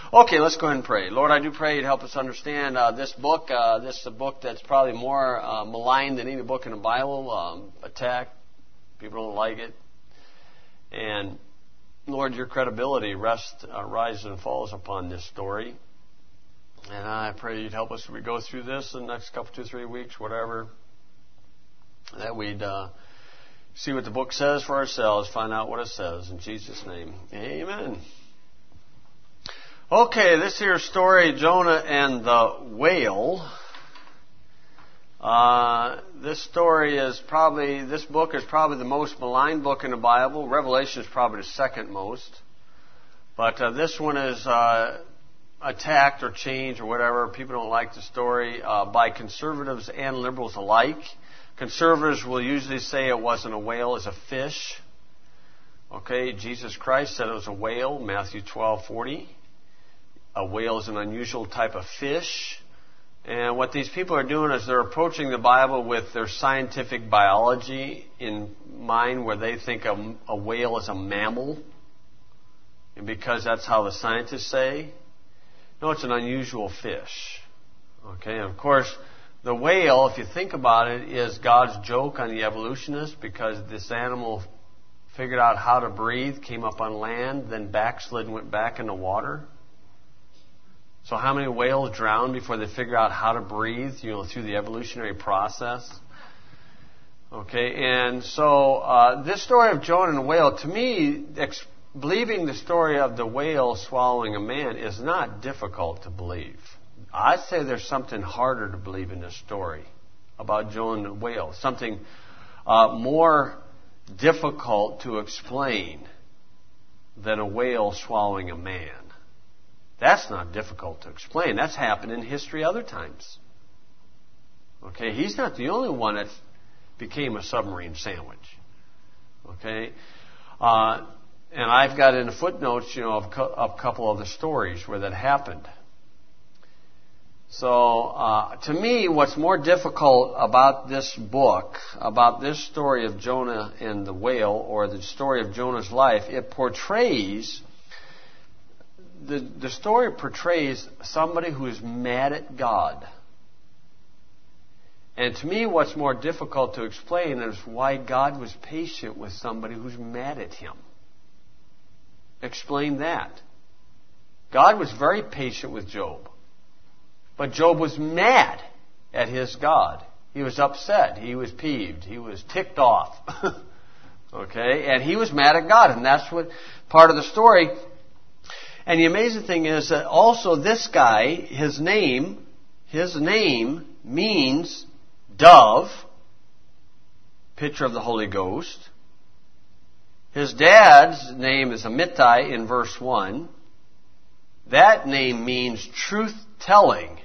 Okay, let's go ahead and pray. Lord, I do pray you'd help us understand this book. This is a book that's probably more maligned than any book in the Bible. Attacked. People don't like it. And Lord, your credibility rises and falls upon this story. And I pray you'd help us as we go through this in the next couple, 2-3 weeks, whatever, that we'd see what the book says for ourselves, find out what it says. In Jesus' name, amen. Okay, this here story, Jonah and the whale. This book is probably the most maligned book in the Bible. Revelation is probably the second most. But this one is attacked or changed or whatever. People don't like the story by conservatives and liberals alike. Conservatives will usually say it wasn't a whale, it's a fish. Okay, Jesus Christ said it was a whale, Matthew 12:40. A whale is an unusual type of fish. And what these people are doing is they're approaching the Bible with their scientific biology in mind, where they think a whale is a mammal. And because that's how the scientists say. No, it's an unusual fish. Okay, and of course, the whale, if you think about it, is God's joke on the evolutionists, because this animal figured out how to breathe, came up on land, then backslid and went back in the water. So how many whales drowned before they figured out how to breathe, through the evolutionary process? Okay, and so this story of Jonah and the whale, to me, believing the story of the whale swallowing a man is not difficult to believe. I'd say there's something harder to believe in this story about Jonah and the whale, something more difficult to explain than a whale swallowing a man. That's not difficult to explain. That's happened in history other times. Okay, he's not the only one that became a submarine sandwich. Okay, and I've got in the footnotes, of a couple of the stories where that happened. So, to me, what's more difficult about this book, about this story of Jonah and the whale, or the story of Jonah's life, the story portrays somebody who is mad at God. And to me, what's more difficult to explain is why God was patient with somebody who's mad at Him. Explain that. God was very patient with Job. But Job was mad at his God. He was upset. He was peeved. He was ticked off. Okay? And he was mad at God. And that's what part of the story. And the amazing thing is that also this guy, his name means dove, picture of the Holy Ghost. His dad's name is Amittai in verse 1. That name means truth-telling.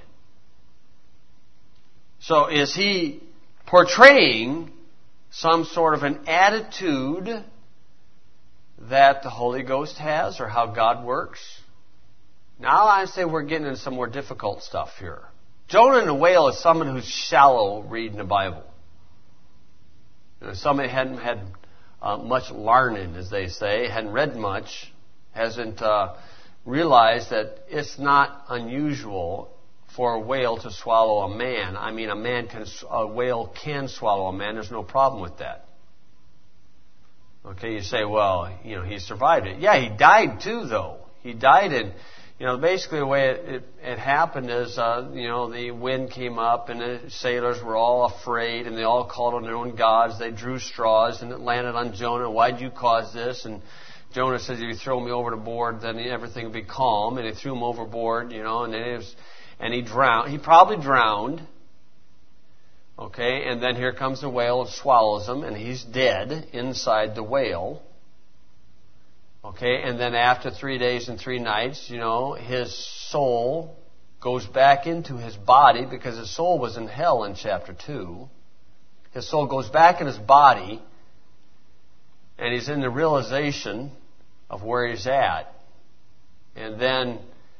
So is he portraying some sort of an attitude that the Holy Ghost has, or how God works? Now I say we're getting into some more difficult stuff here. Jonah and the whale is someone who's shallow reading the Bible. Somebody hadn't had much learning, as they say, hadn't read much, hasn't realized that it's not unusual for a whale to swallow a man. I mean, a whale can swallow a man. There's no problem with that. Okay, you say, well, he survived it. Yeah, he died too, though. He died in, basically the way it happened is, the wind came up and the sailors were all afraid and they all called on their own gods. They drew straws and it landed on Jonah. Why'd you cause this? And Jonah says, if you throw me over the board, then everything will be calm. And he threw him overboard, and he drowned. He probably drowned. Okay, and then here comes the whale and swallows him, and he's dead inside the whale. Okay, and then after 3 days and 3 nights, his soul goes back into his body, because his soul was in hell in chapter 2. His soul goes back in his body, and he's in the realization of where he's at. And then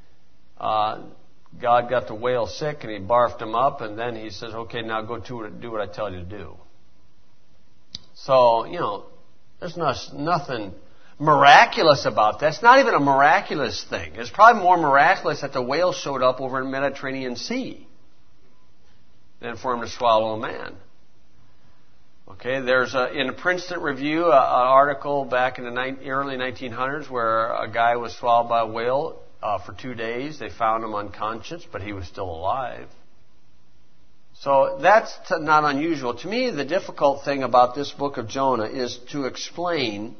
God got the whale sick and he barfed him up, and then he says, okay, now go do what I tell you to do. So, there's nothing miraculous about that. It's not even a miraculous thing. It's probably more miraculous that the whale showed up over in the Mediterranean Sea than for him to swallow a man. Okay, there's in the Princeton Review an article back in the early 1900s where a guy was swallowed by a whale for 2 days. They found him unconscious, but he was still alive. So that's not unusual. To me, the difficult thing about this book of Jonah is to explain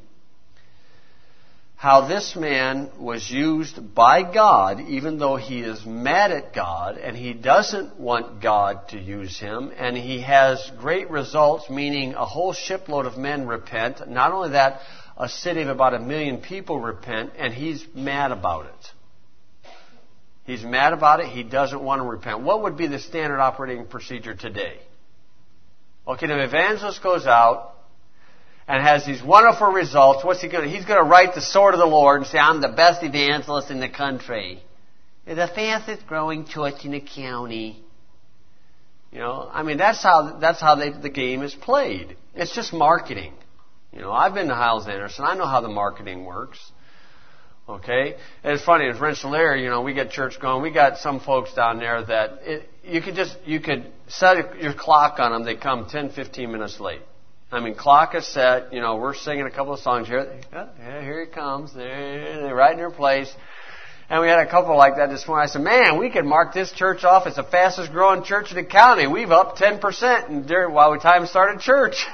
how this man was used by God, even though he is mad at God, and he doesn't want God to use him, and he has great results, meaning a whole shipload of men repent. Not only that, a city of about 1 million people repent, and he's mad about it. He's mad about it. He doesn't want to repent. What would be the standard operating procedure today? Okay, the evangelist goes out and has these wonderful results. What's he going to do? He's going to write the sword of the Lord and say, I'm the best evangelist in the country. The fastest growing church in the county. You know, I mean, that's how the game is played. It's just marketing. You know, I've been to Hyles Anderson. I know how the marketing works. Okay? And it's funny, in Rensselaer, you know, we get church going. We got some folks down there that you could set your clock on them. They come 10, 15 minutes late. I mean, clock is set. You know, we're singing a couple of songs here. Yeah, here he comes. They're right in their place. And we had a couple like that this morning. I said, man, we could mark this church off as the fastest growing church in the county. We've upped 10% while time started church.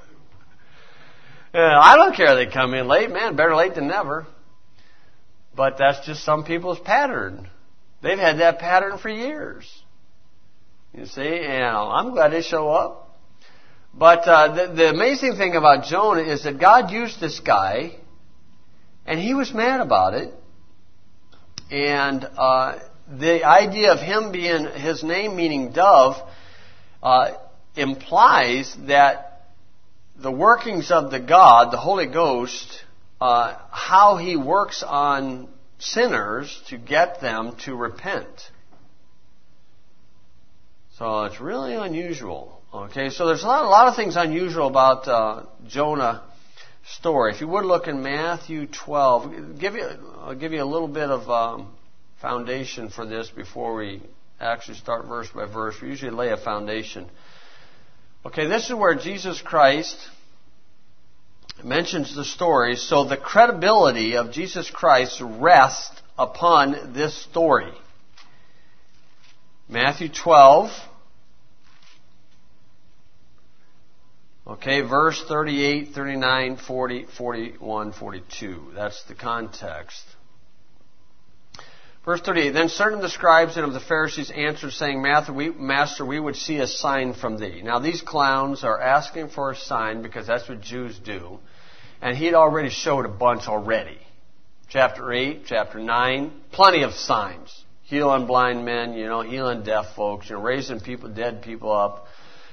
I don't care if they come in late. Man, better late than never. But that's just some people's pattern. They've had that pattern for years. You see, and I'm glad they show up. But the amazing thing about Jonah is that God used this guy, and he was mad about it. And the idea of him being, his name meaning dove, implies that the workings of the God, the Holy Ghost, how he works on sinners to get them to repent. So it's really unusual. Okay, so there's a lot of things unusual about Jonah's story. If you would look in Matthew 12, I'll give you a little bit of foundation for this before we actually start verse by verse. We usually lay a foundation. Okay, this is where Jesus Christ mentions the story. So the credibility of Jesus Christ rests upon this story. Matthew 12. Okay, verse 38, 39, 40, 41, 42. That's the context. Verse 38, then certain of the scribes and of the Pharisees answered, saying, Master, we would see a sign from thee. Now these clowns are asking for a sign because that's what Jews do. And he'd already showed a bunch already. Chapter 8, chapter 9, plenty of signs. Healing blind men, healing deaf folks, raising dead people up.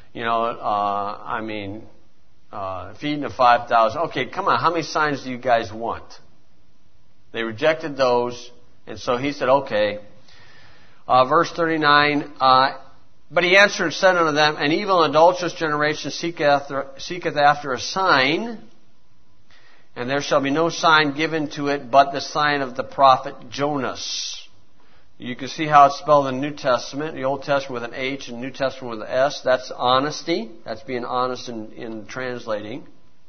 Feeding the 5,000. Okay, come on, how many signs do you guys want? They rejected those, and so he said, okay. Verse 39, but he answered and said unto them, an evil and adulterous generation seeketh after a sign, and there shall be no sign given to it but the sign of the prophet Jonas. You can see how it's spelled in the New Testament. The Old Testament with an H and the New Testament with an S. That's honesty. That's being honest in translating.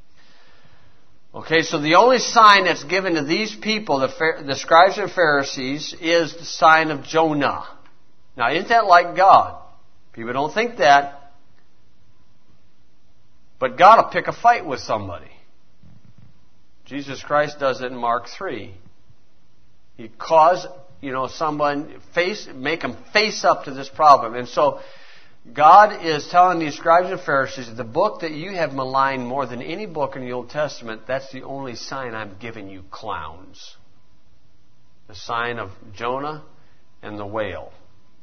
Okay, so the only sign that's given to these people, the scribes and Pharisees, is the sign of Jonah. Now, isn't that like God? People don't think that. But God will pick a fight with somebody. Jesus Christ does it in Mark 3. He caused someone make them face up to this problem. And so God is telling these scribes and Pharisees, the book that you have maligned more than any book in the Old Testament, that's the only sign I'm giving you, clowns. The sign of Jonah and the whale.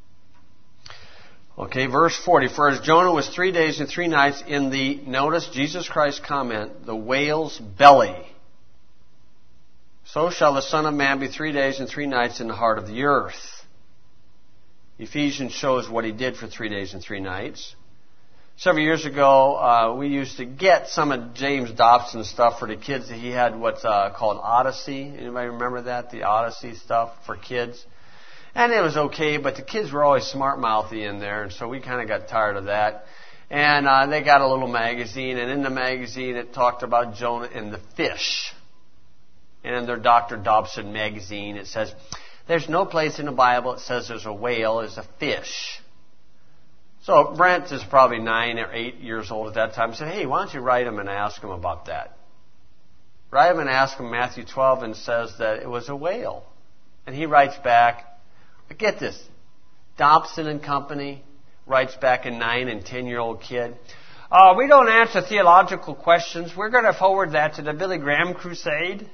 Okay, verse 40. For as Jonah was 3 days and 3 nights in the, notice Jesus Christ's comment, the whale's belly, so shall the Son of Man be 3 days and 3 nights in the heart of the earth. Ephesians shows what he did for 3 days and 3 nights. Several years ago, we used to get some of James Dobson's stuff for the kids. He had what's called Odyssey. Anybody remember that? The Odyssey stuff for kids. And it was okay, but the kids were always smart-mouthy in there, and so we kind of got tired of that. And they got a little magazine, and in the magazine it talked about Jonah and the fish. And in their Dr. Dobson magazine it says, there's no place in the Bible that says there's a whale, there's a fish. So Brent is probably 9 or 8 years old at that time. He said, hey, why don't you write him and ask him about that? Write him and ask him Matthew 12 and says that it was a whale. And he writes back, but get this, Dobson and Company writes back a 9 and 10-year-old kid. We don't answer theological questions. We're going to forward that to the Billy Graham Crusade.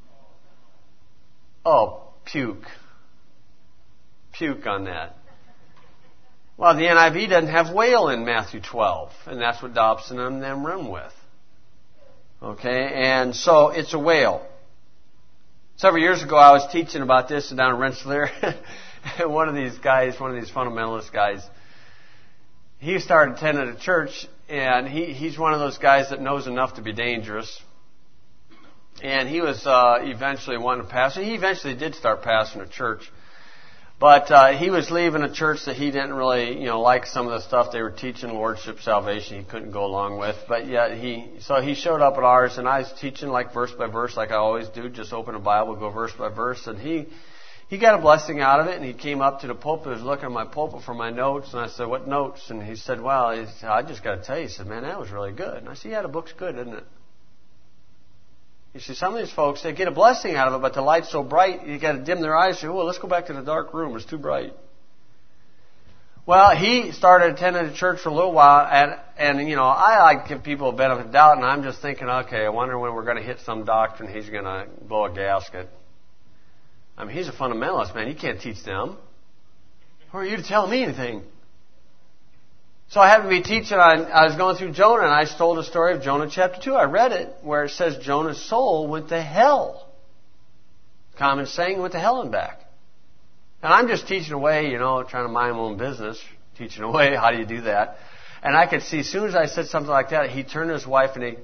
Oh, puke. Puke on that. Well, the NIV doesn't have whale in Matthew 12, and that's what Dobson and them run with. Okay, and so it's a whale. Several years ago, I was teaching about this down in Rensselaer. One of these fundamentalist guys, he started attending a church, and he's one of those guys that knows enough to be dangerous. And he was eventually wanting to pastor. He eventually did start pastoring a church. But he was leaving a church that he didn't really, like some of the stuff they were teaching, lordship, salvation, he couldn't go along with. But yet he showed up at ours, and I was teaching like verse by verse, like I always do, just open a Bible, go verse by verse. And he got a blessing out of it, and he came up to the pulpit, he was looking at my pulpit for my notes, and I said, what notes? And he said, well, I just got to tell you, he said, man, that was really good. And I said, yeah, the book's good, isn't it? You see, some of these folks, they get a blessing out of it, but the light's so bright, you got to dim their eyes and say, oh, let's go back to the dark room. It's too bright. Well, he started attending the church for a little while, and I like to give people a benefit of doubt, and I'm just thinking, okay, I wonder when we're going to hit some doctrine, he's going to blow a gasket. I mean, he's a fundamentalist, man. He can't teach them. Who are you to tell me anything? So I happened to be teaching, I was going through Jonah, and I told the story of Jonah chapter 2. I read it, where it says Jonah's soul went to hell. Common saying, went to hell and back. And I'm just teaching away, trying to mind my own business, teaching away, how do you do that? And I could see, as soon as I said something like that, he turned to his wife and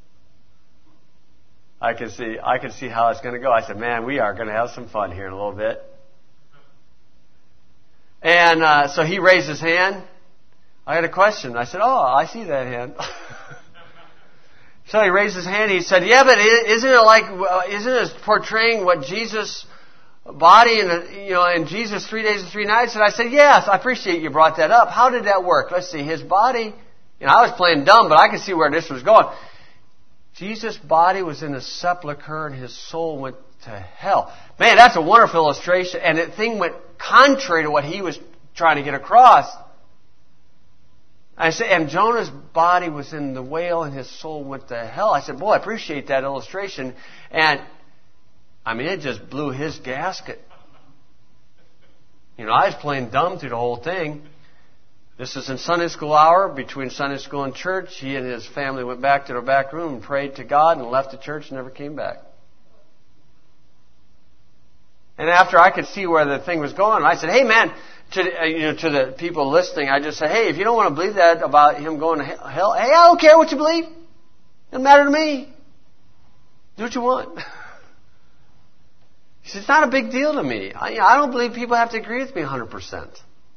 I could see how it's going to go. I said, man, we are going to have some fun here in a little bit. And so he raised his hand. I had a question. I said, oh, I see that hand. So he raised his hand. He said, yeah, but isn't it portraying what Jesus' body and Jesus 3 days and 3 nights? And I said, yes, I appreciate you brought that up. How did that work? Let's see. His body, I was playing dumb, but I could see where this was going. Jesus' body was in a sepulcher and his soul went to hell. Man, that's a wonderful illustration. And the thing went contrary to what he was trying to get across. I said, and Jonah's body was in the whale and his soul went to hell. I said, boy, I appreciate that illustration. And, it just blew his gasket. I was playing dumb through the whole thing. This is in Sunday school hour, between Sunday school and church. He and his family went back to their back room and prayed to God and left the church and never came back. And after I could see where the thing was going, I said, hey man, to the people listening, I just said, hey, if you don't want to believe that about him going to hell, hey, I don't care what you believe. It doesn't matter to me. Do what you want. He said, it's not a big deal to me. I don't believe people have to agree with me 100%.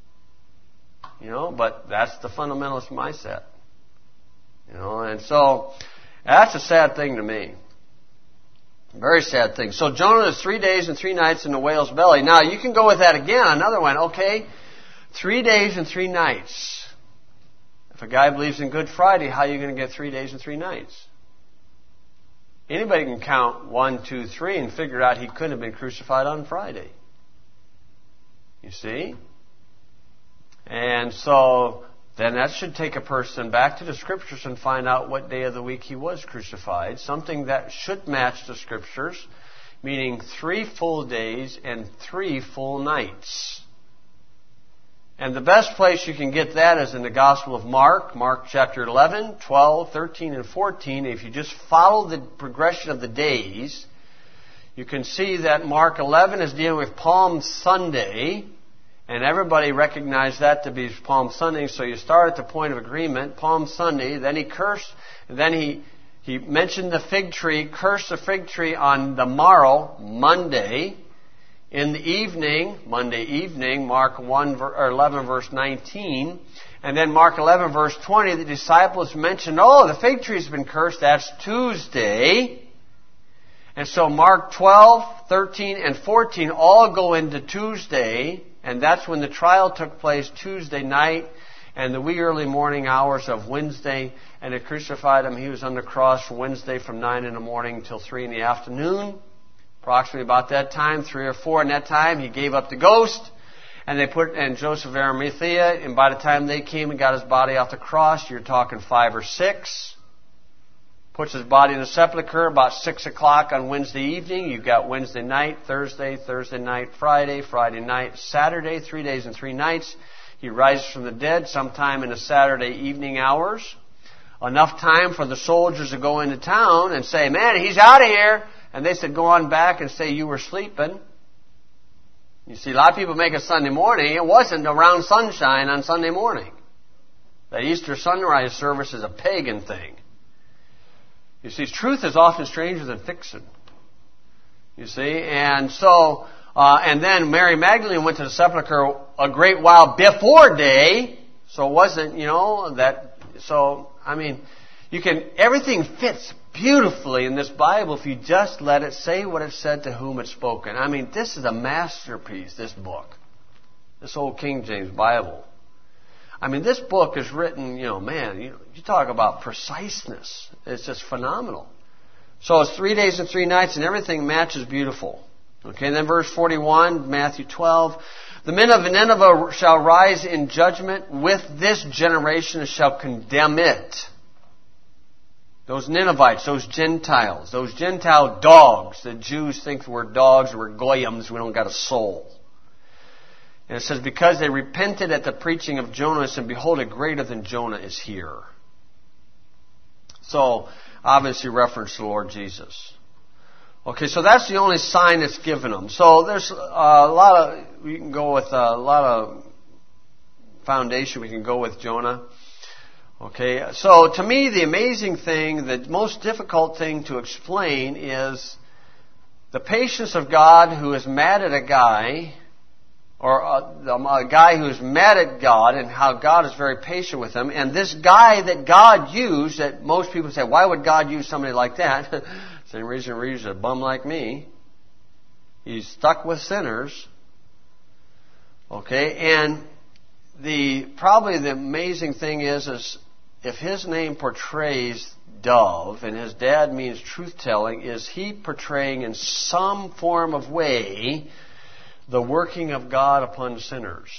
But that's the fundamentalist mindset. And so that's a sad thing to me. Very sad thing. So Jonah is 3 days and 3 nights in the whale's belly. Now you can go with that again. Another one. Okay. 3 days and 3 nights. If a guy believes in Good Friday, how are you going to get 3 days and 3 nights? Anybody can count 1, 2, 3 and figure out he couldn't have been crucified on Friday. You see? And so then that should take a person back to the Scriptures and find out what day of the week he was crucified. Something that should match the Scriptures, meaning 3 full days and 3 full nights. And the best place you can get that is in the Gospel of Mark, Mark chapter 11, 12, 13, and 14. If you just follow the progression of the days, you can see that Mark 11 is dealing with Palm Sunday, And everybody recognized that to be Palm Sunday, so you start at the point of agreement, Palm Sunday, then he cursed, then he mentioned the fig tree, cursed the fig tree on the morrow, Monday. In the evening, Monday evening, Mark 11 verse 19, and then Mark 11 verse 20, the disciples mentioned, the fig tree's been cursed, that's Tuesday. And so Mark 12, 13, and 14 all go into Tuesday, and that's when the trial took place Tuesday night and the wee early morning hours of Wednesday, and they crucified him. He was on the cross Wednesday from 9 in the morning till 3 in the afternoon. Approximately about that time, 3 or 4 in that time, he gave up the ghost, and Joseph of Arimathea, and by the time they came and got his body off the cross, you're talking 5 or 6. Puts his body in the sepulcher about 6 o'clock on Wednesday evening. You've got Wednesday night, Thursday night, Friday night, Saturday, 3 days and 3 nights. He rises from the dead sometime in the Saturday evening hours. Enough time for the soldiers to go into town and say, man, he's out of here. And they said, go on back and say you were sleeping. You see, a lot of people make it Sunday morning. It wasn't around sunshine on Sunday morning. That Easter sunrise service is a pagan thing. You see, truth is often stranger than fiction. You see, and so, and then Mary Magdalene went to the sepulchre a great while before day. So it wasn't, everything fits beautifully in this Bible if you just let it say what it said to whom it's spoken. This is a masterpiece, this book. This old King James Bible. This book is written, you talk about preciseness. It's just phenomenal. So it's 3 days and 3 nights, and everything matches beautiful. Okay, and then verse 41, Matthew 12. The men of Nineveh shall rise in judgment with this generation and shall condemn it. Those Ninevites, those Gentiles, those Gentile dogs. The Jews think we're dogs, we're goyams, we don't got a soul. And it says, because they repented at the preaching of Jonas, and behold, a greater than Jonah is here. So, obviously reference to the Lord Jesus. Okay, so that's the only sign that's given them. So there's we can go with a lot of foundation we can go with Jonah. Okay, so to me the amazing thing, the most difficult thing to explain is the patience of God who is mad at a guy, or a guy who's mad at God, and how God is very patient with him. And this guy that God used, that most people say, why would God use somebody like that? Same reason he used a bum like me. He's stuck with sinners. Okay, and probably the amazing thing is if his name portrays dove, and his dad means truth-telling, is he portraying in some form of way the working of God upon sinners?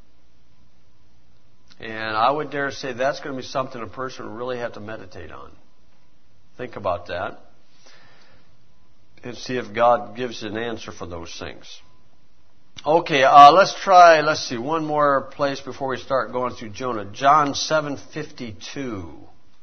And I would dare say that's going to be something a person will really have to meditate on. Think about that. And see if God gives an answer for those things. Okay, let's see, one more place before we start going through Jonah. John 7:52.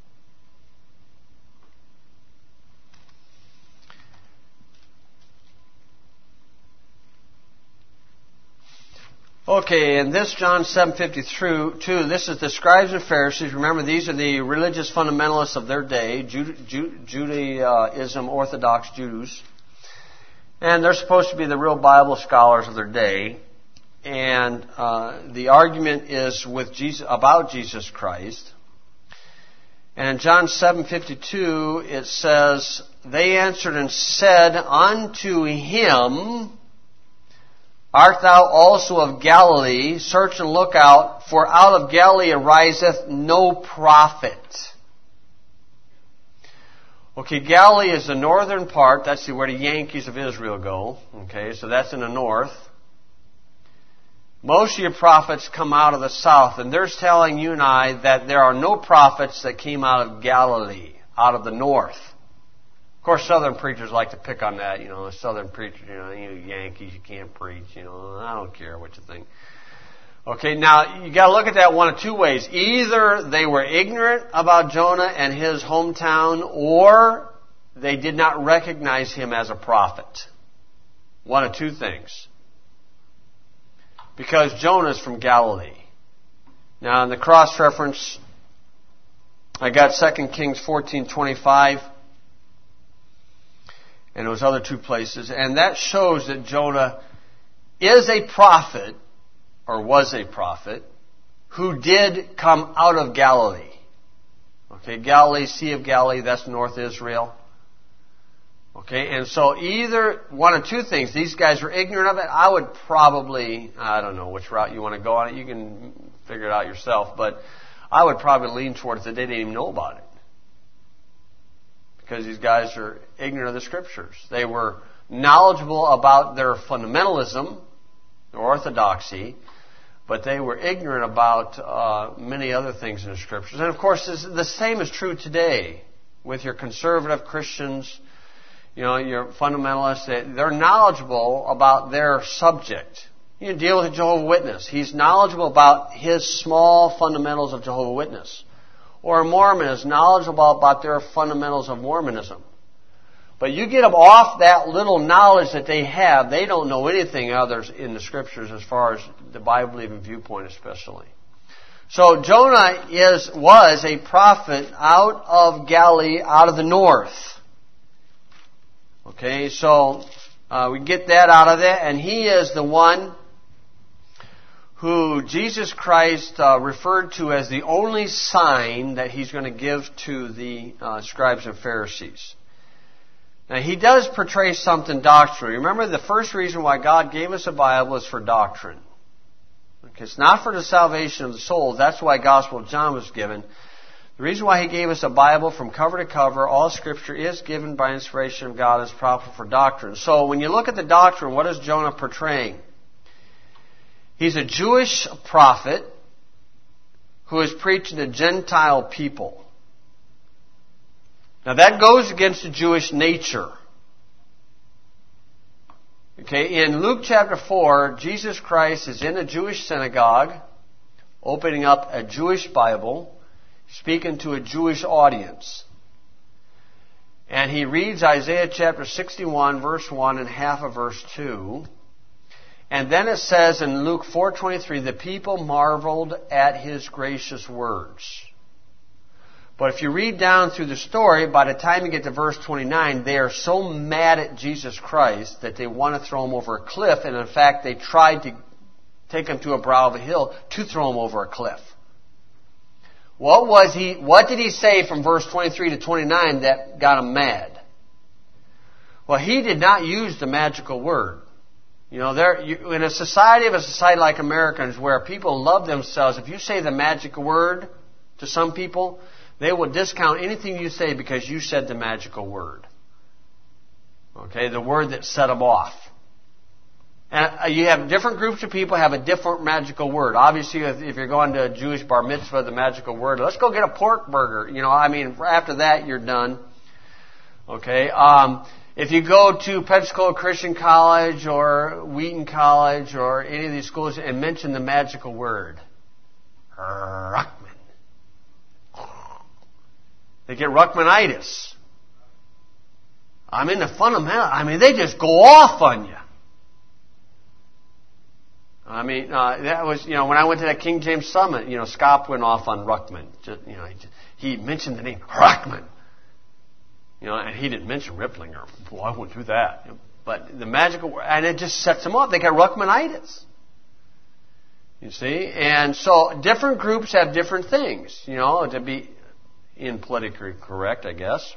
Okay, and this John 7:52, this is the scribes and Pharisees. Remember, these are the religious fundamentalists of their day, Judaism, Orthodox Jews. And they're supposed to be the real Bible scholars of their day. And the argument is about Jesus Christ. And in John 7:52, it says, they answered and said unto him, art thou also of Galilee? Search and look out, for out of Galilee ariseth no prophet. Okay, Galilee is the northern part. That's where the Yankees of Israel go. Okay, so that's in the north. Most of your prophets come out of the south, and they're telling you and I that there are no prophets that came out of Galilee, out of the north. Of course, southern preachers like to pick on that. The southern preachers, you Yankees, you can't preach. I don't care what you think. Okay, now you got to look at that one of two ways. Either they were ignorant about Jonah and his hometown, or they did not recognize him as a prophet. One of two things. because Jonah is from Galilee. Now, in the cross-reference, I got 2 Kings 14:25, and those other two places, and that shows that Jonah is a prophet, or was a prophet, who did come out of Galilee. Okay, Galilee, Sea of Galilee, that's North Israel. Okay, and so either one of two things. These guys were ignorant of it. I would probably, I don't know which route you want to go on it. You can figure it out yourself. But I would probably lean towards that they didn't even know about it. Because these guys are ignorant of the Scriptures. They were knowledgeable about their fundamentalism, their orthodoxy, but they were ignorant about many other things in the Scriptures. And of course, the same is true today with your conservative Christians, your fundamentalists. They're knowledgeable about their subject. You deal with a Jehovah's Witness. He's knowledgeable about his small fundamentals of Jehovah's Witness. Or a Mormon is knowledgeable about their fundamentals of Mormonism. But you get them off that little knowledge that they have, they don't know anything others in the Scriptures as far as the Bible-believing viewpoint especially. So Jonah was a prophet out of Galilee, out of the north. Okay, so we get that out of that, and he is the one who Jesus Christ referred to as the only sign that he's going to give to the scribes and Pharisees. Now, he does portray something doctrinally. Remember, the first reason why God gave us a Bible is for doctrine. Okay, it's not for the salvation of the soul. That's why Gospel of John was given. The reason why he gave us a Bible from cover to cover, all Scripture is given by inspiration of God, is proper for doctrine. So when you look at the doctrine, what is Jonah portraying? He's a Jewish prophet who is preaching to Gentile people. Now that goes against the Jewish nature. Okay, in Luke chapter 4, Jesus Christ is in a Jewish synagogue, opening up a Jewish Bible, speaking to a Jewish audience. And he reads Isaiah chapter 61, verse 1 and half of verse 2. And then it says in Luke 4:23, the people marveled at his gracious words. But if you read down through the story, by the time you get to verse 29, they are so mad at Jesus Christ that they want to throw him over a cliff. And in fact, they tried to take him to a brow of a hill to throw him over a cliff. What did he say from verse 23 to 29 that got him mad? Well, he did not use the magical word. In a society like Americans where people love themselves, if you say the magical word to some people, they will discount anything you say because you said the magical word. Okay, the word that set them off. And you have different groups of people have a different magical word. Obviously, if you're going to a Jewish bar mitzvah, the magical word, let's go get a pork burger. After that, you're done. Okay, if you go to Pensacola Christian College or Wheaton College or any of these schools and mention the magical word, Ruckman, they get Ruckmanitis. The fundamental, they just go off on you. That was, when I went to that King James Summit, Scott went off on Ruckman. He mentioned the name Ruckman. And he didn't mention Ripplinger. Well, I wouldn't do that. But the magical, and it just sets them off. They got Ruckmanitis. You see? And so different groups have different things, to be politically correct, I guess.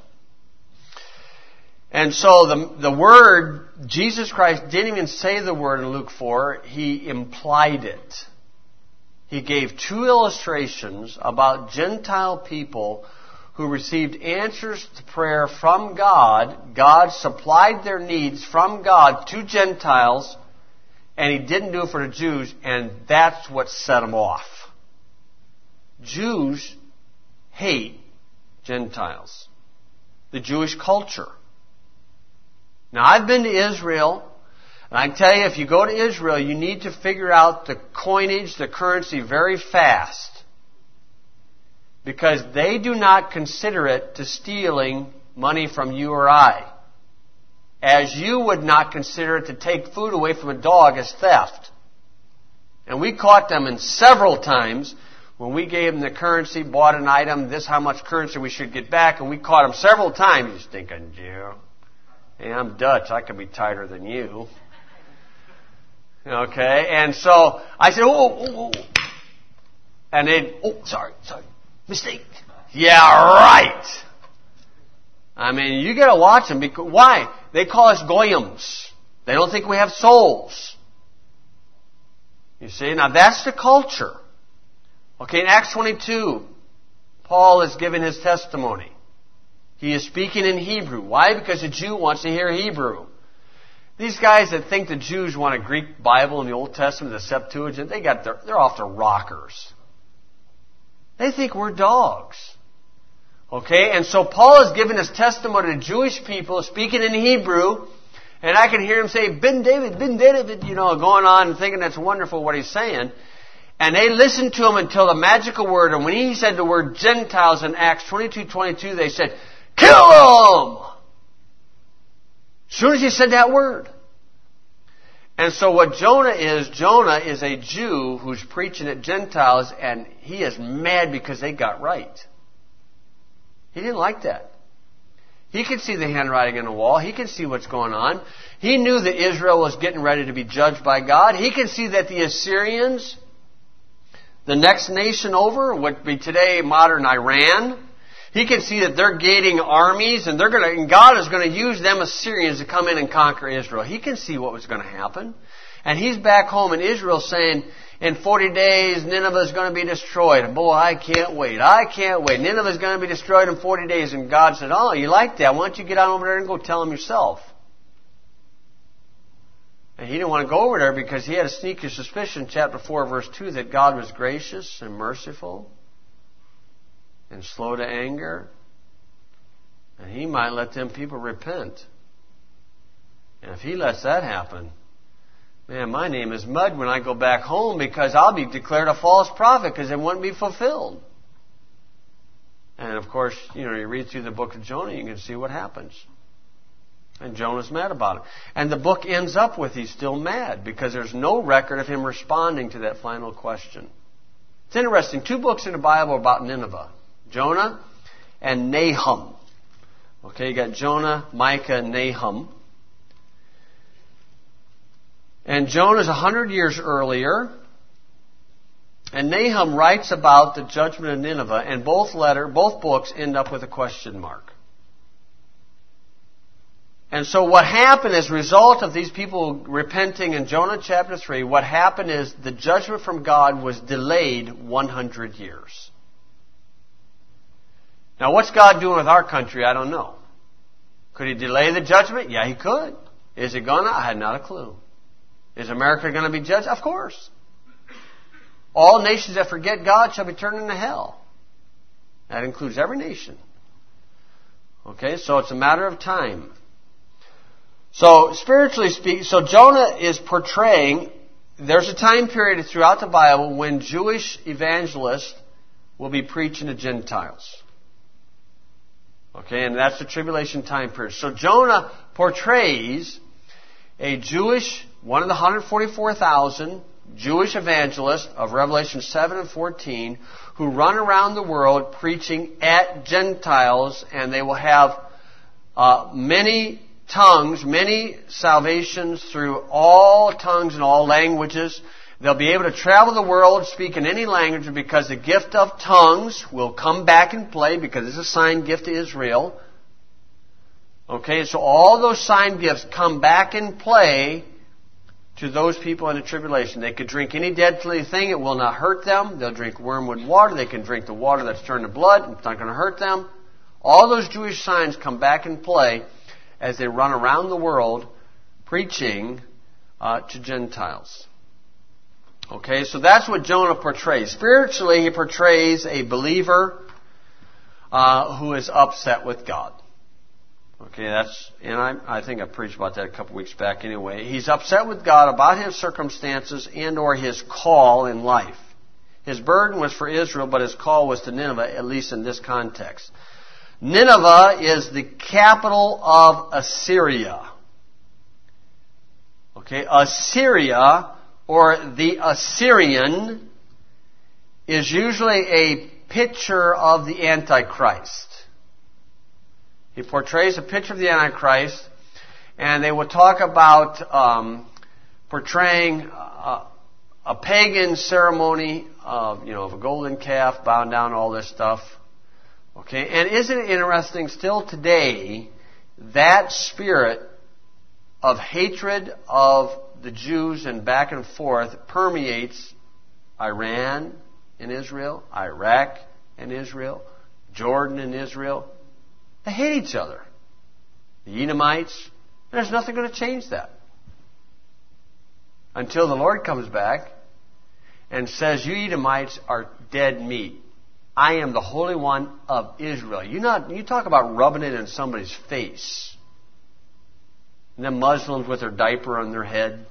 And so the word, Jesus Christ didn't even say the word in Luke 4. He implied it. He gave two illustrations about Gentile people who received answers to prayer from God. God supplied their needs from God to Gentiles, and he didn't do it for the Jews, and that's what set them off. Jews hate Gentiles, the Jewish culture. Now, I've been to Israel, and I can tell you, if you go to Israel, you need to figure out the coinage, the currency, very fast. Because they do not consider it to stealing money from you or I. As you would not consider it to take food away from a dog as theft. we caught them in several times when we gave them the currency, bought an item, this how much currency we should get back, and we caught them several times. You stinking Jew. Hey, I'm Dutch. I can be tighter than you. Okay, and so I said, oh. And they'd, sorry, mistake. Yeah, right. I mean, you got to watch them. Because, why? They call us goyim. They don't think we have souls. You see? Now that's the culture. Okay, in Acts 22, Paul is giving his testimony. He is speaking in Hebrew. Why? Because a Jew wants to hear Hebrew. These guys that think the Jews want a Greek Bible in the Old Testament, the Septuagint, they're off their rockers. They think we're dogs. Okay, and so Paul is giving his testimony to Jewish people, speaking in Hebrew, and I can hear him say, Ben David, going on and thinking that's wonderful what he's saying. And they listened to him until the magical word, and when he said the word Gentiles in Acts 22:22, they said, kill them! As soon as he said that word. And so what Jonah is a Jew who's preaching at Gentiles, and he is mad because they got right. He didn't like that. He could see the handwriting on the wall. He could see what's going on. He knew that Israel was getting ready to be judged by God. He could see that the Assyrians, the next nation over, would be today modern Iran. He can see that they're gating armies, and God is going to use them Assyrians to come in and conquer Israel. He can see what was going to happen. And he's back home in Israel saying, in 40 days, Nineveh is going to be destroyed. Boy, I can't wait. Nineveh is going to be destroyed in 40 days. And God said, oh, you like that? Why don't you get on over there and go tell them yourself? And he didn't want to go over there because he had a sneaky suspicion, chapter 4, verse 2, that God was gracious and merciful and slow to anger. And he might let them people repent. And if he lets that happen, man, my name is mud when I go back home because I'll be declared a false prophet because it wouldn't be fulfilled. And of course, you read through the book of Jonah, you can see what happens. And Jonah's mad about it. And the book ends up with he's still mad because there's no record of him responding to that final question. It's interesting. 2 books in the Bible about Nineveh. Jonah and Nahum. Okay, you got Jonah, Micah, and Nahum. And Jonah's 100 years earlier. And Nahum writes about the judgment of Nineveh, and both books end up with a question mark. And so what happened as a result of these people repenting in Jonah chapter 3, what happened is the judgment from God was delayed 100 years. Now what's God doing with our country? I don't know. Could he delay the judgment? Yeah, he could. Is he gonna? I had not a clue. Is America going to be judged? Of course. All nations that forget God shall be turned into hell. That includes every nation. Okay, so it's a matter of time. So, spiritually speaking, Jonah is portraying, there's a time period throughout the Bible when Jewish evangelists will be preaching to Gentiles. Okay, and that's the tribulation time period. So Jonah portrays a Jewish, one of the 144,000 Jewish evangelists of Revelation 7 and 14 who run around the world preaching at Gentiles, and they will have many tongues, many salvations through all tongues and all languages. They'll be able to travel the world, speak in any language, because the gift of tongues will come back in play because it's a sign gift to Israel. Okay, so all those sign gifts come back in play to those people in the tribulation. They could drink any deadly thing, it will not hurt them. They'll drink wormwood water, they can drink the water that's turned to blood, it's not going to hurt them. All those Jewish signs come back in play as they run around the world preaching to Gentiles. Okay, so that's what Jonah portrays. Spiritually, he portrays a believer who is upset with God. Okay, I think I preached about that a couple weeks back anyway. He's upset with God about his circumstances and or his call in life. His burden was for Israel, but his call was to Nineveh, at least in this context. Nineveh is the capital of Assyria. Okay, Assyria or the Assyrian is usually a picture of the Antichrist. He portrays a picture of the Antichrist, and they will talk about portraying a pagan ceremony of a golden calf, bowing down, all this stuff. Okay, and isn't it interesting? Still today, that spirit of hatred of the Jews and back and forth permeates Iran and Israel, Iraq and Israel, Jordan and Israel. They hate each other. The Edomites. There's nothing going to change that. Until the Lord comes back and says, you Edomites are dead meat. I am the Holy One of Israel. You talk about rubbing it in somebody's face. And then Muslims with their diaper on their head.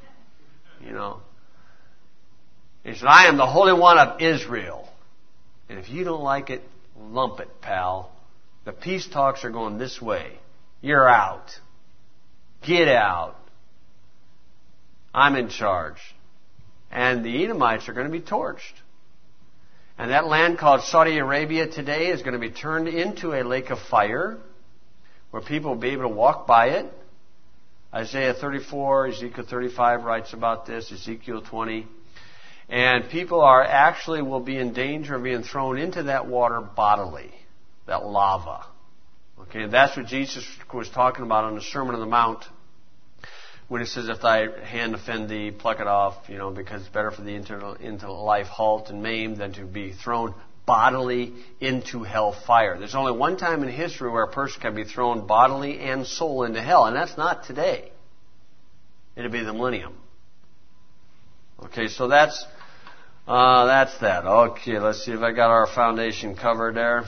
He said, I am the Holy One of Israel. And if you don't like it, lump it, pal. The peace talks are going this way. You're out. Get out. I'm in charge. And the Edomites are going to be torched. And that land called Saudi Arabia today is going to be turned into a lake of fire where people will be able to walk by it. Isaiah 34, Ezekiel 35 writes about this, Ezekiel 20. And people will be in danger of being thrown into that water bodily, that lava. Okay, and that's what Jesus was talking about on the Sermon on the Mount when he says, if thy hand offend thee, pluck it off, because it's better for thee into life halt and maimed than to be thrown bodily into hell fire. There's only one time in history where a person can be thrown bodily and soul into hell, and that's not today. It'll be the millennium. Okay, so that's that. Okay, let's see if I got our foundation covered there.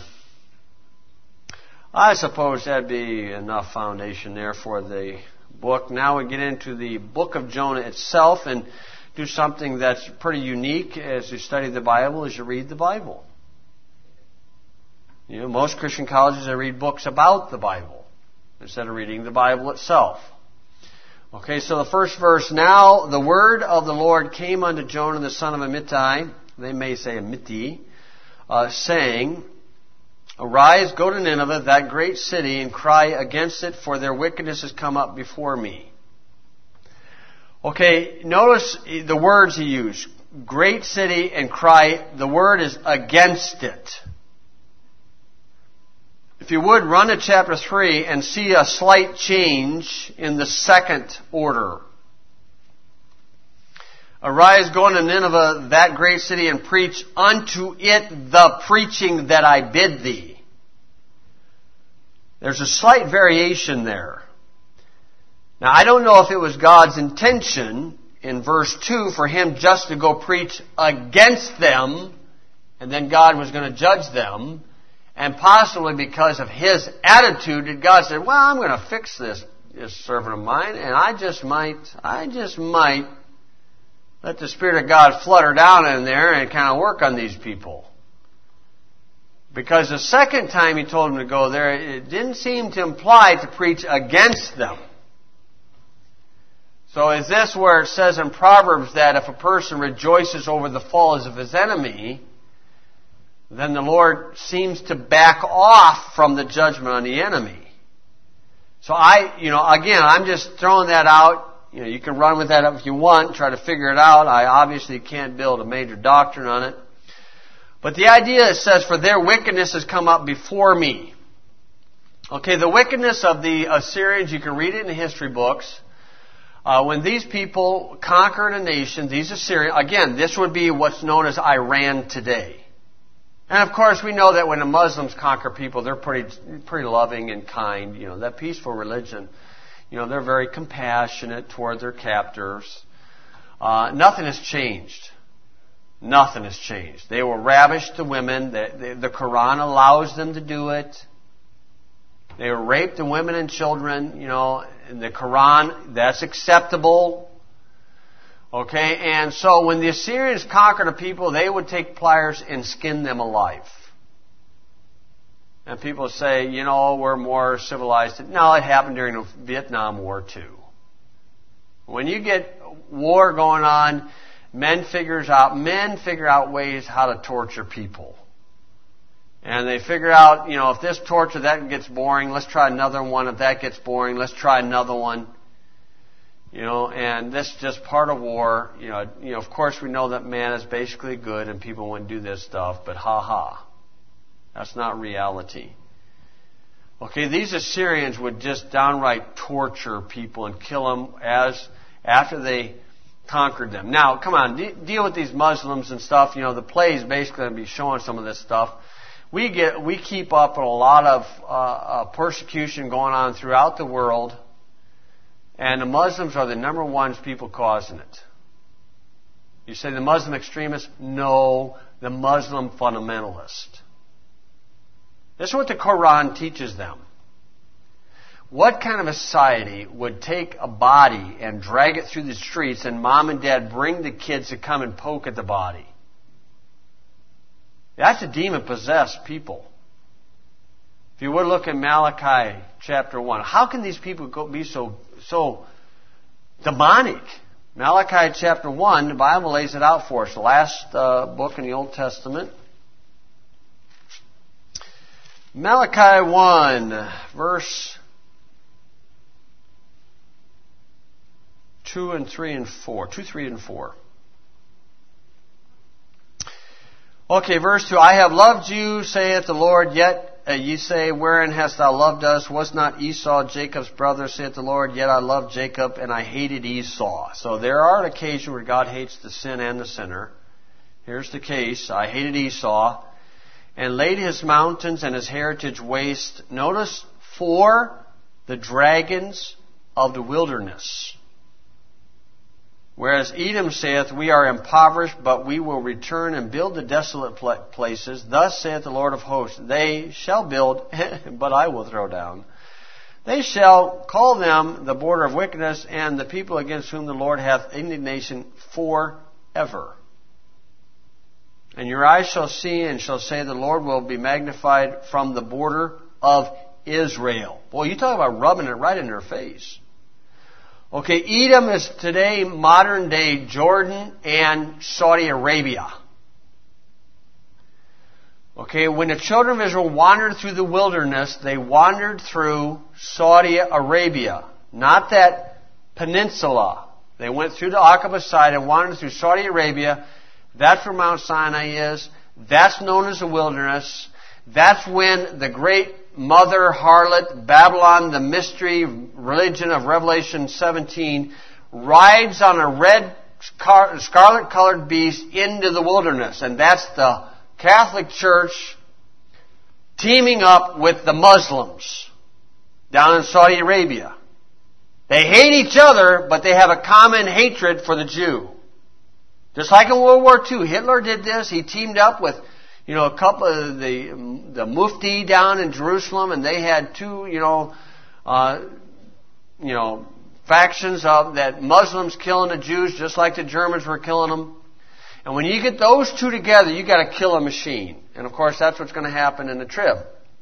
I suppose that'd be enough foundation there for the book. Now we get into the book of Jonah itself and do something that's pretty unique as you study the Bible, as you read the Bible. Most Christian colleges, they read books about the Bible instead of reading the Bible itself. Okay, so the first verse, now the word of the Lord came unto Jonah the son of Amittai, they may say Amittai, saying, arise, go to Nineveh, that great city, and cry against it, for their wickedness has come up before me. Okay, notice the words he used. Great city and cry, the word is against it. If you would, run to chapter 3 and see a slight change in the second order. Arise, go unto Nineveh, that great city, and preach unto it the preaching that I bid thee. There's a slight variation there. Now, I don't know if it was God's intention in verse 2 for him just to go preach against them, and then God was going to judge them, and possibly because of his attitude did God say, well, I'm going to fix this servant of mine, and I just might let the Spirit of God flutter down in there and kind of work on these people. Because the second time he told him to go there, it didn't seem to imply to preach against them. So is this where it says in Proverbs that if a person rejoices over the falls of his enemy, then the Lord seems to back off from the judgment on the enemy. So I'm just throwing that out. You can run with that if you want, try to figure it out. I obviously can't build a major doctrine on it. But the idea, it says, for their wickedness has come up before me. Okay, the wickedness of the Assyrians, you can read it in the history books. When these people conquered a nation, these Assyrians, again, this would be what's known as Iran today. And of course, we know that when the Muslims conquer people, they're pretty loving and kind. That peaceful religion. They're very compassionate toward their captors. Nothing has changed. Nothing has changed. They will ravish the women. The Quran allows them to do it. They will rape the women and children. In the Quran, that's acceptable. Okay, and so when the Assyrians conquered a people, they would take pliers and skin them alive. And people say, we're more civilized. No, it happened during the Vietnam War too. When you get war going on, men figure out ways how to torture people. And they figure out, if this torture, that gets boring, let's try another one. If that gets boring, let's try another one. And this is just part of war. Of course we know that man is basically good and people wouldn't do this stuff, but that's not reality. Okay, these Assyrians would just downright torture people and kill them after they conquered them. Now, come on, deal with these Muslims and stuff. The play is basically going to be showing some of this stuff. We keep up with a lot of persecution going on throughout the world, and the Muslims are the number one people causing it. You say the Muslim extremists? No, the Muslim fundamentalist. This is what the Quran teaches them. What kind of a society would take a body and drag it through the streets and mom and dad bring the kids to come and poke at the body? That's a demon-possessed people. If you would look at Malachi chapter 1, how can these people be so demonic? Malachi chapter 1, the Bible lays it out for us. The last book in the Old Testament. Malachi 1, verse 2, 3, and 4. Okay, verse 2. I have loved you, saith the Lord, yet ye say, wherein hast thou loved us? Was not Esau Jacob's brother, saith the Lord, yet I loved Jacob, and I hated Esau. So there are an occasion where God hates the sin and the sinner. Here's the case. I hated Esau, and laid his mountains and his heritage waste. Notice, for the dragons of the wilderness. Whereas Edom saith, we are impoverished, but we will return and build the desolate places. Thus saith the Lord of hosts, they shall build, but I will throw down. They shall call them the border of wickedness, and the people against whom the Lord hath indignation forever. And your eyes shall see and shall say, the Lord will be magnified from the border of Israel. Boy, you talk about rubbing it right in their face. Okay, Edom is today modern day Jordan and Saudi Arabia. Okay, when the children of Israel wandered through the wilderness, they wandered through Saudi Arabia, not that peninsula. They went through the Aqaba side and wandered through Saudi Arabia. That's where Mount Sinai is. That's known as the wilderness. That's when the great mother harlot, Babylon, the mystery religion of Revelation 17, rides on a red scarlet-colored beast into the wilderness. And that's the Catholic Church teaming up with the Muslims down in Saudi Arabia. They hate each other, but they have a common hatred for the Jew. Just like in World War II, Hitler did this. He teamed up with, a couple of the Mufti down in Jerusalem, and they had two, factions of that Muslims killing the Jews just like the Germans were killing them. And when you get those two together, you got to kill a machine. And of course, that's what's going to happen in the trib.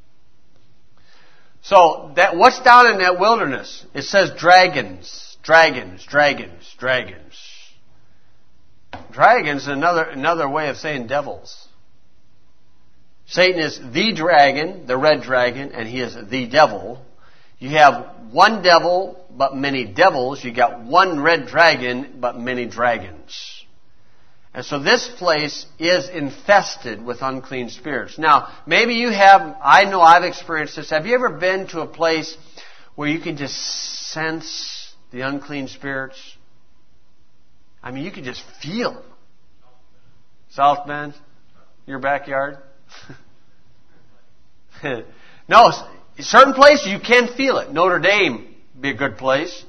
So what's down in that wilderness? It says dragons, dragons, dragons, dragons. Dragons is another way of saying devils. Satan is the dragon, the red dragon, and he is the devil. You have one devil, but many devils. You got one red dragon, but many dragons. And so this place is infested with unclean spirits. Now, maybe you have, I know I've experienced this. Have you ever been to a place where you can just sense the unclean spirits? I mean, you can just feel them. South Bend? Your backyard? No, certain places you can feel it. Notre Dame would be a good place.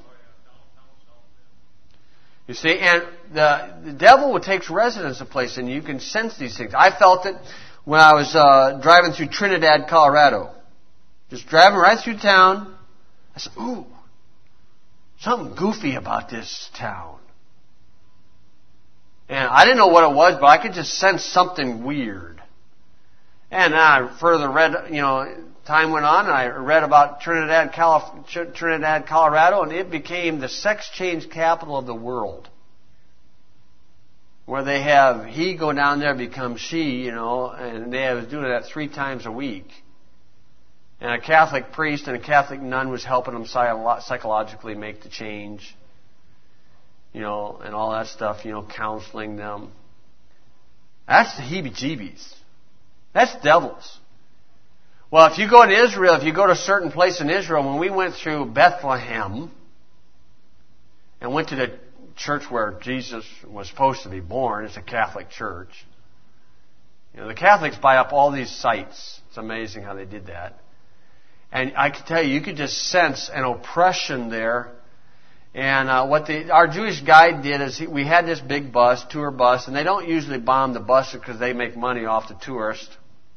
You see, and the devil takes residence in a place, and you can sense these things. I felt it when I was driving through Trinidad, Colorado. Just driving right through town. I said, ooh, something goofy about this town. And I didn't know what it was, but I could just sense something weird. And then I further read, time went on, and I read about Trinidad, Colorado, and it became the sex change capital of the world. where they have he go down there become she, and they was doing that 3 times a week. And a Catholic priest and a Catholic nun was helping them psychologically make the change, and all that stuff, counseling them. That's the heebie-jeebies. That's devils. Well, if you go to Israel, if you go to a certain place in Israel, when we went through Bethlehem and went to the church where Jesus was supposed to be born, it's a Catholic church. The Catholics buy up all these sites. It's amazing how they did that. And I can tell you could just sense an oppression there. And our Jewish guide did is we had this big bus, tour bus, and they don't usually bomb the bus because they make money off the tourist.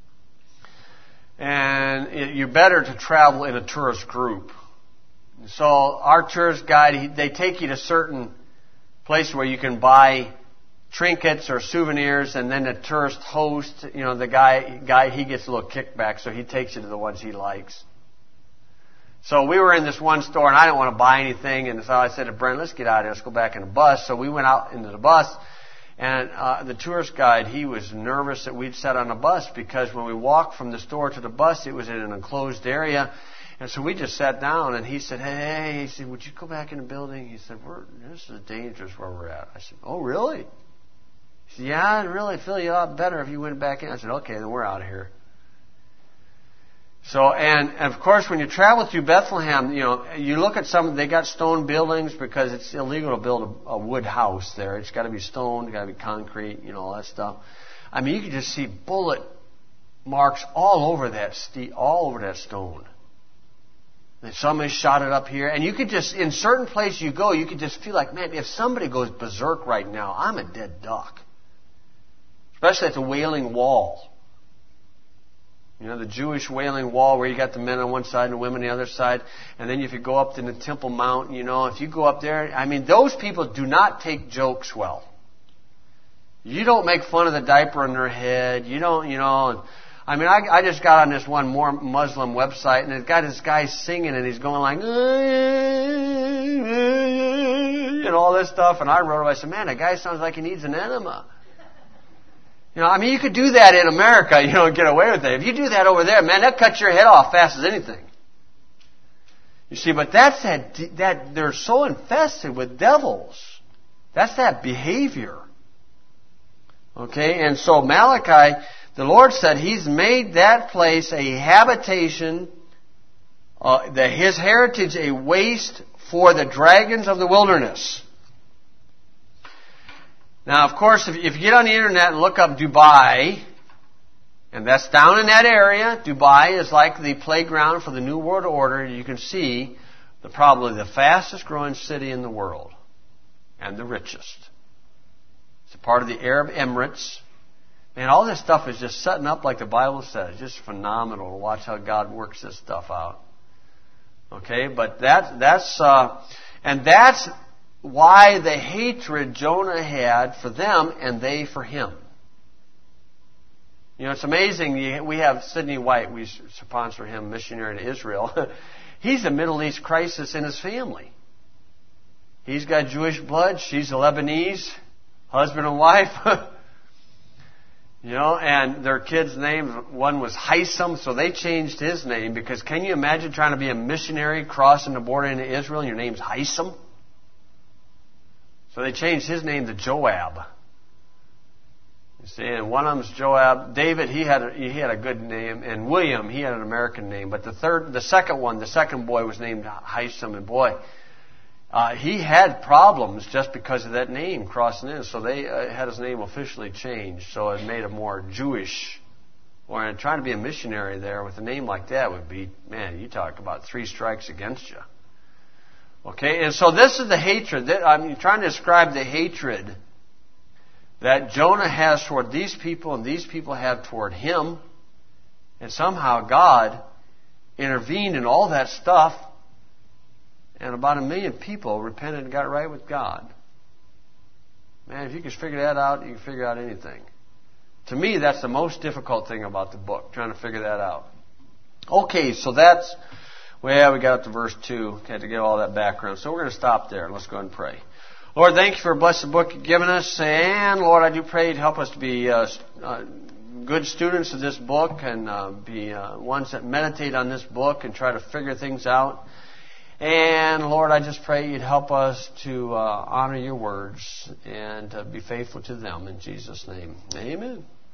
And you're better to travel in a tourist group. So our tourist guide, they take you to certain places where you can buy trinkets or souvenirs, and then the tourist host, the guy, he gets a little kickback, so he takes you to the ones he likes. So we were in this one store, and I didn't want to buy anything, and so I said to Brent, let's get out of here, let's go back in the bus. So we went out into the bus, and the tourist guide, he was nervous that we'd sat on the bus, because when we walked from the store to the bus, it was in an enclosed area, and so we just sat down, and he said, hey, he said, would you go back in the building? He said, this is dangerous where we're at. I said, oh, really? He said, yeah, I'd really feel you a lot better if you went back in. I said, okay, then we're out of here. So, and of course, when you travel through Bethlehem, you look at they got stone buildings because it's illegal to build a wood house there. It's got to be stone, it's got to be concrete, all that stuff. I mean, you can just see bullet marks all over that stone. And somebody shot it up here, and you could just, in certain places you go, you could just feel like, man, if somebody goes berserk right now, I'm a dead duck. Especially at the Wailing Wall. The Jewish Wailing Wall where you got the men on one side and the women on the other side. And then if you go up to the Temple Mount, if you go up there, I mean, those people do not take jokes well. You don't make fun of the diaper on their head. You don't, I mean, I just got on this one more Muslim website, and it's got this guy singing, and he's going like, all this stuff. And I wrote him, I said, man, that guy sounds like he needs an enema. I mean, you could do that in America, and get away with it. If you do that over there, man, that cuts your head off fast as anything. You see, but that's that they're so infested with devils. That's that behavior. Okay, and so Malachi, the Lord said He's made that place a habitation, His heritage a waste for the dragons of the wilderness. Now, of course, if you get on the internet and look up Dubai, and that's down in that area, Dubai is like the playground for the New World Order. You can see probably the fastest growing city in the world, and the richest. It's a part of the Arab Emirates. Man, all this stuff is just setting up like the Bible says. It's just phenomenal to watch how God works this stuff out. Okay, but that's why the hatred Jonah had for them and they for him. It's amazing. We have Sidney White. We sponsor him, missionary to Israel. He's a Middle East crisis in his family. He's got Jewish blood. She's a Lebanese, husband and wife. And their kid's name, one was Haitham, so they changed his name because can you imagine trying to be a missionary crossing the border into Israel and your name's Haitham? So they changed his name to Joab. You see, and one of them's Joab. David, he had a good name, and William, he had an American name. But the second boy was named Haitham, and boy, he had problems just because of that name crossing in. So they had his name officially changed, so it made him more Jewish. Or trying to be a missionary there with a name like that would be, man, you talk about 3 strikes against you. Okay, and so this is the hatred. I'm trying to describe the hatred that Jonah has toward these people and these people have toward him. And somehow God intervened in all that stuff. And about 1 million people repented and got right with God. Man, if you can figure that out, you can figure out anything. To me, that's the most difficult thing about the book, trying to figure that out. Okay, so we got up to verse 2. Had to get all that background. So we're going to stop there and let's go ahead and pray. Lord, thank you for a blessed book you've given us. And, Lord, I do pray you'd help us to be good students of this book and be ones that meditate on this book and try to figure things out. And, Lord, I just pray you'd help us to honor your words and be faithful to them. In Jesus' name, amen.